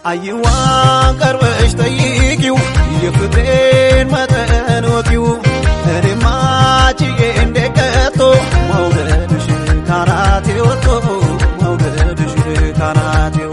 አይዋ ቀርበሽ ጠይቂው የፍቅሬን መጠን ወቂው እኔማ ጭዬ እንደቀጦ መውደድሽ ካናቴ ወጥቶ መውደድሽ ካናቴ